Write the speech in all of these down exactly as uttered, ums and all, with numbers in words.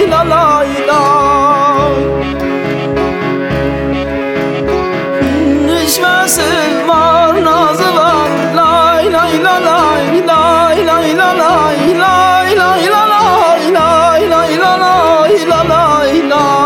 la la la. Düşmesi var, nazı var, lay lay la lay, lay lay la lay, lay lay la lay, lay lay la lay, la lay lay.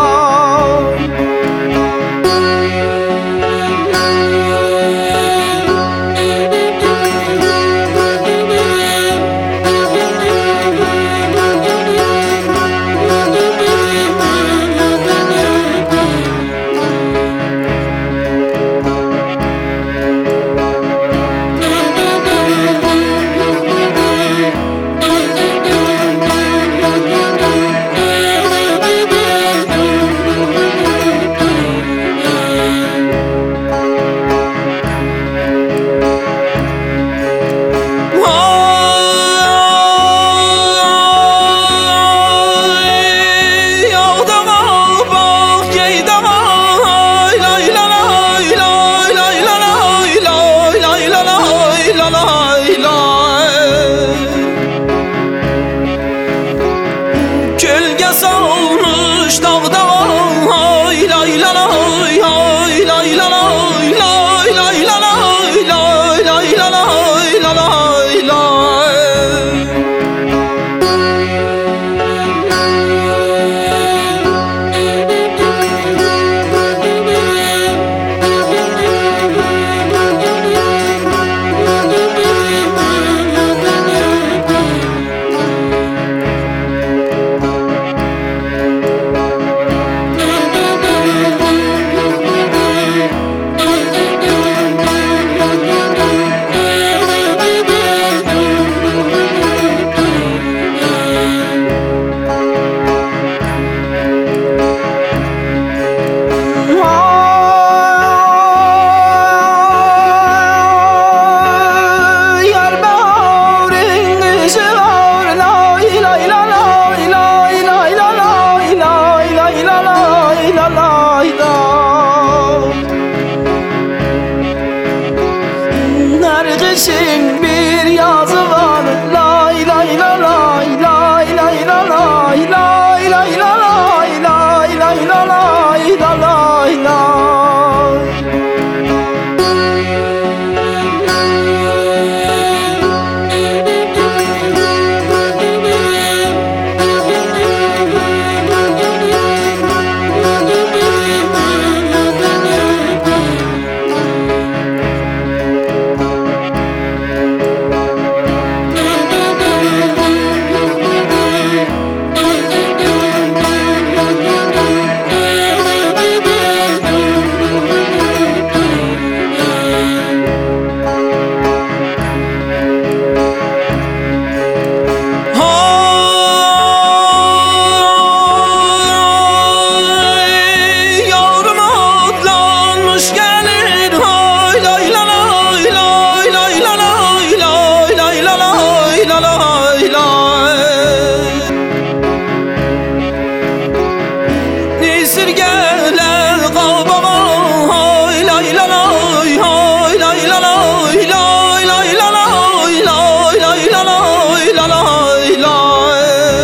Gölge salmış dağda, ay lay la lay, ay lay la lay, lay lay la lay, lay lay la lay, la lay lay. Nergisin bir yazı var, lay lay la lay, lay lay la lay, lay lay la lay, lay lay la lay, la lay lay. Nisirgeler kalbama, hay lay la lay, hay lay la lay, lay lay la lay, lay lay la lay, la lay lay.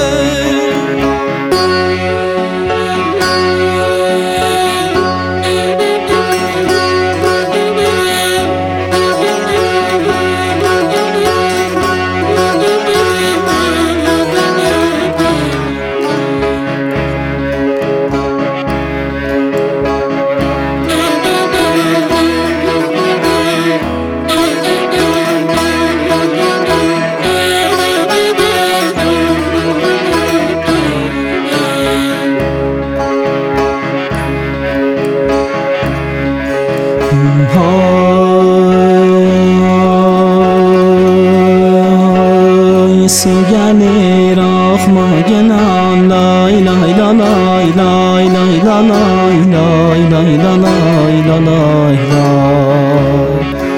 Hay su gelir akma gelen, lay lay la lay, lay lay la lay, lay lay la lay, la lay lay.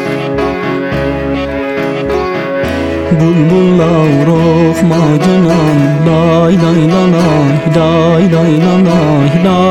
Bulbullar okma gelen, lay lay la lay, lay lay la lay, lay